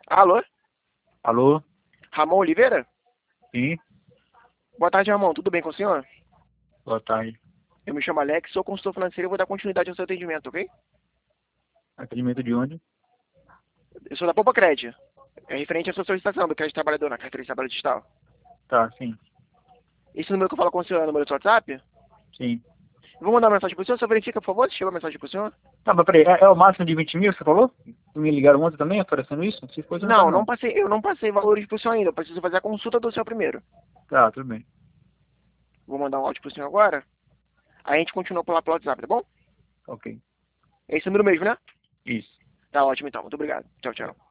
Alô? Alô? Ramon Oliveira? Sim, Boa tarde, Ramon. Tudo bem com o senhor? boa tarde. Eu me chamo Alex, sou consultor financeiro e vou dar continuidade ao seu atendimento, ok? Atendimento de onde? Eu sou da Poupa Crédito. É referente à sua solicitação do crédito trabalhador na carteira de trabalho digital. Tá, sim, Esse número que eu falo com o senhor é o número do seu WhatsApp? sim. Eu vou mandar uma mensagem pro senhor. Só verifica, por favor, se chegou a mensagem pro senhor. Tá, mas peraí, é o máximo de 20 mil, você falou? Me ligaram ontem também oferecendo isso? Se for, não tá Não, não não. passei, eu não passei valores pro senhor ainda. Eu preciso fazer a consulta do senhor primeiro. Tá, tudo bem. Vou mandar um áudio pro senhor agora. Aí a gente continua por lá pelo WhatsApp, tá bom? Ok. É esse número mesmo, né? Isso. Tá ótimo então. Muito obrigado. Tchau, tchau.